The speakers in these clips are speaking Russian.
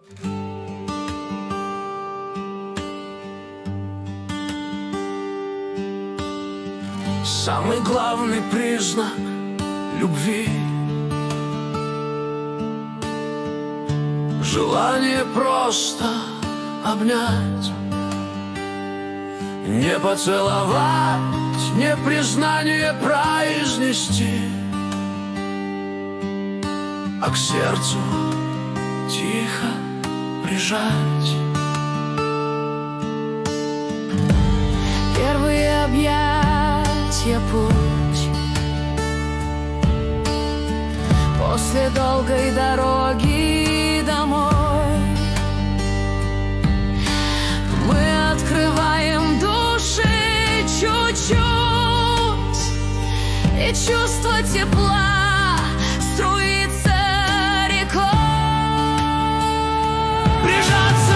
Самый главный признак любви — желание просто обнять, не поцеловать, не признание произнести, а к сердцу тихо прижать. Первые объятия, путь после долгой дороги домой. Мы открываем души чуть-чуть, и чувство тепла струится рекой. Прижаться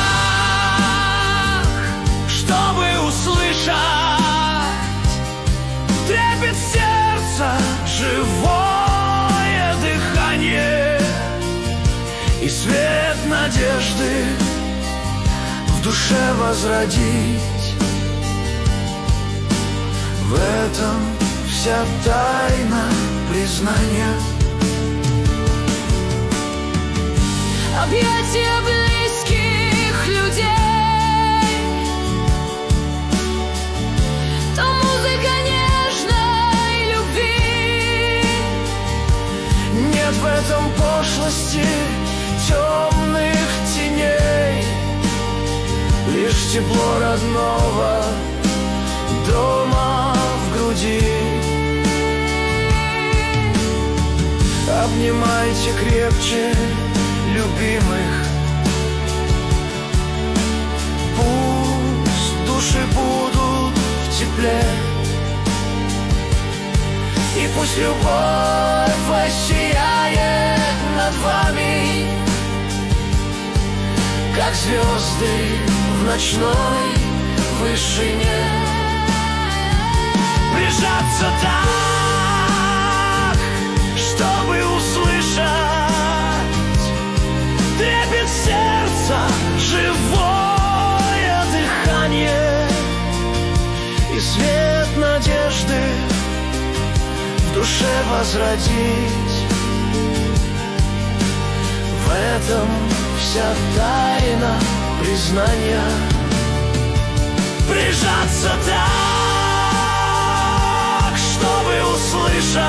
так, чтобы услышать трепет сердца, живое дыхание и свет надежды в душе возродить. В этом вся тайна признания. Объятия близких людей, то музыка нежной любви. Нет в этом пошлости темных теней, лишь тепло родного дома в груди. Обнимайте крепче любимых, пусть души будут в тепле, и пусть любовь воссияет над вами, как звезды в ночной вышине. Прижаться так, чтобы услышать трепет сердца, живое дыхание и свет надежды в душе возродить. В этом вся тайна признания. Прижаться так, чтобы услышать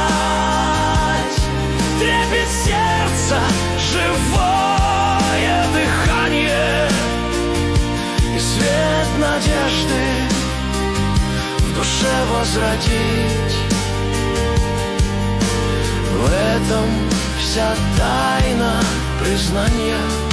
трепет сердца, живое дыхание и свет надежды в душе возродить. В этом вся тайна признания.